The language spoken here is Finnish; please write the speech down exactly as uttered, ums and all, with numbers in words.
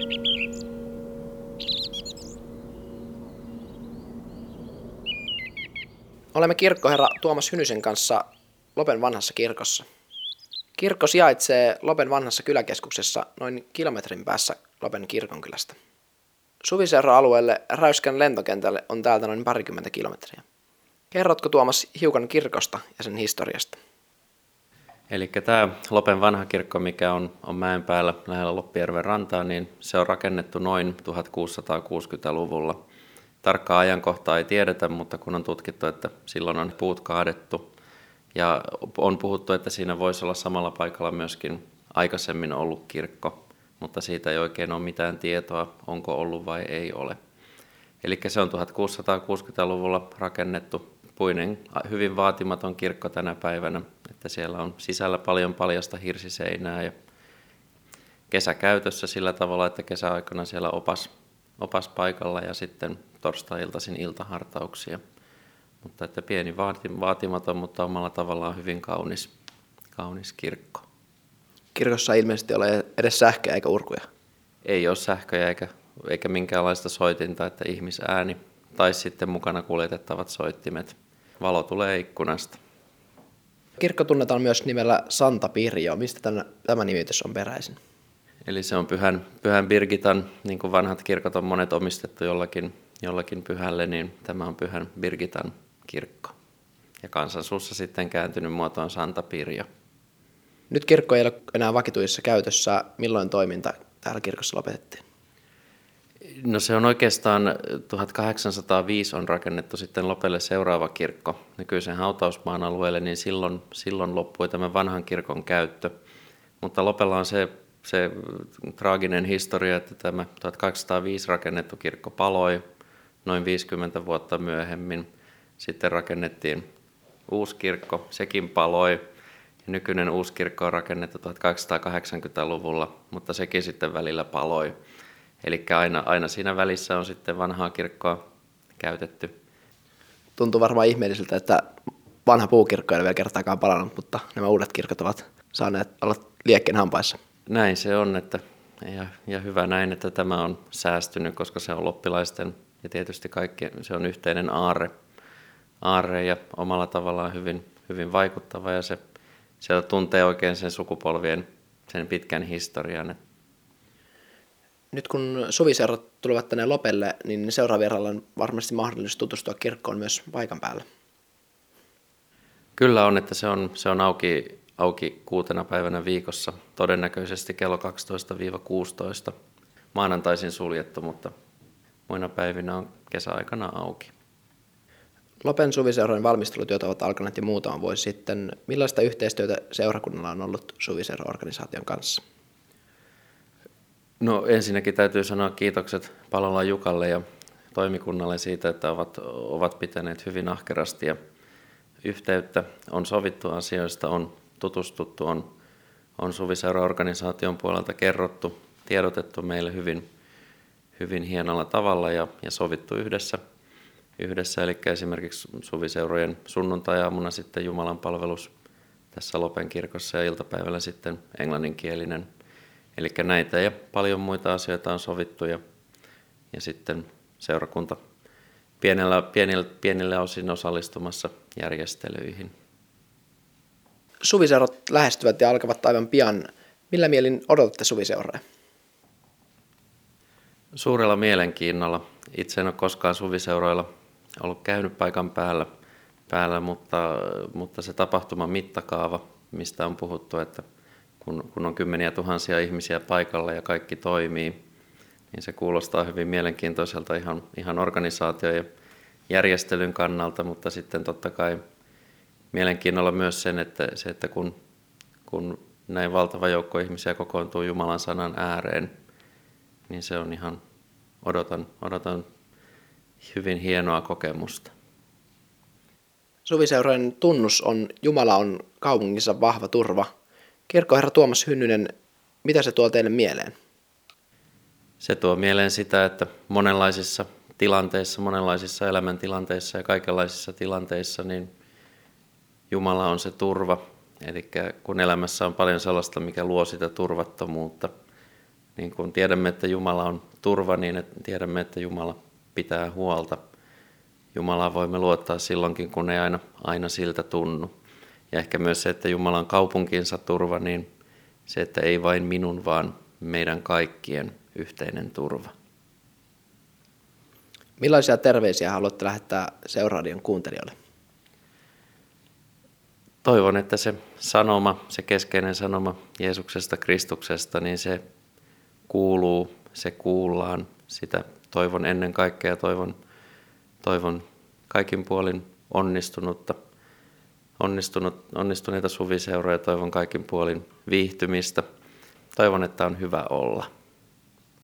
Olemme kirkkoherra Tuomas Hynysen kanssa Lopen vanhassa kirkossa. Kirkko sijaitsee Lopen vanhassa kyläkeskuksessa noin kilometrin päässä Lopen kirkonkylästä. Suviseura-alueelle Räyskän lentokentälle on täältä noin parikymmentä kilometriä. Kerrotko Tuomas hiukan kirkosta ja sen historiasta? Eli tämä Lopen vanha kirkko, mikä on, on mäen päällä lähellä Loppijärven rantaa, niin se on rakennettu noin tuhatkuusisataakuusikymmentäluvulla. Tarkkaa ajankohtaa ei tiedetä, mutta kun on tutkittu, että silloin on puut kaadettu ja on puhuttu, että siinä voisi olla samalla paikalla myöskin aikaisemmin ollut kirkko, mutta siitä ei oikein ole mitään tietoa, onko ollut vai ei ole. Eli se on tuhatkuusisataakuusikymmentäluvulla rakennettu puinen, hyvin vaatimaton kirkko tänä päivänä, että siellä on sisällä paljon paljasta hirsiseinää ja kesäkäytössä sillä tavalla, että kesäaikana siellä opas, opas paikalla ja sitten torstai-iltaisin iltahartauksia. Mutta että pieni vaatimaton, mutta omalla tavallaan hyvin kaunis, kaunis kirkko. Kirkossa ei ilmeisesti ole edes sähköjä eikä urkuja. Ei ole sähköjä eikä, eikä minkäänlaista soitinta, että ihmisääni tai sitten mukana kuljetettavat soittimet. Valo tulee ikkunasta. Kirkko tunnetaan myös nimellä Santa Pirjo. Mistä tämän, tämä nimitys on peräisin? Eli se on pyhän, pyhän Birgitan, niin kuin vanhat kirkot on monet omistettu jollakin, jollakin pyhälle, niin tämä on pyhän Birgitan kirkko. Ja kansansuussa sitten kääntynyt muotoon Santa Pirjo. Nyt kirkko ei ole enää vakituisessa käytössä. Milloin toiminta täällä kirkossa lopetettiin? No se on oikeastaan tuhatkahdeksansataaviisi on rakennettu sitten Lopelle seuraava kirkko nykyisen hautausmaan alueelle, niin silloin, silloin loppui tämän vanhan kirkon käyttö. Mutta Lopella on se, se traaginen historia, että tämä tuhatkahdeksansataaviisi rakennettu kirkko paloi noin viisikymmentä vuotta myöhemmin. Sitten rakennettiin uusi kirkko, sekin paloi. Ja nykyinen uusi kirkko on rakennettu tuhatkahdeksansataakahdeksankymmentäluvulla, mutta sekin sitten välillä paloi. Eli aina, aina siinä välissä on sitten vanhaa kirkkoa käytetty. Tuntuu varmaan ihmeelliseltä, että vanha puukirkko ei ole vielä kertaakaan palannut, mutta nämä uudet kirkot ovat saaneet olla liekkeen hampaissa. Näin se on, että, ja, ja hyvä näin, että tämä on säästynyt, koska se on loppilaisten ja tietysti kaikki, se on yhteinen aarre, aarre ja omalla tavallaan hyvin, hyvin vaikuttava ja se, se tuntee oikein sen sukupolvien, sen pitkän historian. Nyt kun suviseurat tulevat tänne Lopelle, niin seuraavieralla on varmasti mahdollisuus tutustua kirkkoon myös paikan päällä. Kyllä on, että se on, se on auki, auki kuutena päivänä viikossa, todennäköisesti kello kaksitoista kuusitoista. Maanantaisin suljettu, mutta muina päivinä on kesäaikana auki. Lopen suviseurojen valmistelutyöt ovat alkaneet jo muutama vuosi sitten. Millaista yhteistyötä seurakunnalla on ollut suviseura-organisaation kanssa? No ensinnäkin täytyy sanoa kiitokset Palolan Jukalle ja toimikunnalle siitä, että ovat, ovat pitäneet hyvin ahkerasti ja yhteyttä. On sovittu asioista, on tutustuttu, on, on Suviseura-organisaation puolelta kerrottu, tiedotettu meille hyvin, hyvin hienolla tavalla ja, ja sovittu yhdessä. yhdessä. Eli esimerkiksi Suviseurojen sunnuntai-aamuna sitten Jumalan palvelus tässä Lopen kirkossa ja iltapäivällä sitten englanninkielinen. Eli näitä ja paljon muita asioita on sovittu ja, ja sitten seurakunta pienellä, pienillä, pienillä osin osallistumassa järjestelyihin. Suviseurat lähestyvät ja alkavat aivan pian. Millä mielin odotatte suviseuraa? Suurella mielenkiinnolla. Itse en ole koskaan suviseuroilla ollut käynyt paikan päällä, päällä mutta, mutta se tapahtuman mittakaava, mistä on puhuttu, että kun, kun on kymmeniä tuhansia ihmisiä paikalla ja kaikki toimii, niin se kuulostaa hyvin mielenkiintoiselta ihan, ihan organisaatio- ja järjestelyn kannalta, mutta sitten totta kai mielenkiinnolla myös sen, että, se, että kun, kun näin valtava joukko ihmisiä kokoontuu Jumalan sanan ääreen, niin se on ihan, odotan, odotan hyvin hienoa kokemusta. Suviseurojen tunnus on Jumala on kaupungissa vahva turva. Kirkkoherra Tuomas Hynnynen, mitä se tuo teille mieleen? Se tuo mieleen sitä, että monenlaisissa tilanteissa, monenlaisissa elämäntilanteissa ja kaikenlaisissa tilanteissa, niin Jumala on se turva. Eli kun elämässä on paljon sellaista, mikä luo sitä turvattomuutta, niin kun tiedämme, että Jumala on turva, niin että tiedämme, että Jumala pitää huolta. Jumalaa voimme luottaa silloinkin, kun ei aina, aina siltä tunnu. Ja ehkä myös se, että Jumala on kaupunkinsa turva, niin se, että ei vain minun, vaan meidän kaikkien yhteinen turva. Millaisia terveisiä haluatte lähettää Seuraradion kuuntelijoille? Toivon, että se sanoma, se keskeinen sanoma Jeesuksesta, Kristuksesta, niin se kuuluu, se kuullaan. Sitä toivon ennen kaikkea, toivon, toivon kaikin puolin onnistunutta, onnistunut, onnistuneita suviseuroja, toivon kaikin puolin viihtymistä. Toivon, että on hyvä olla.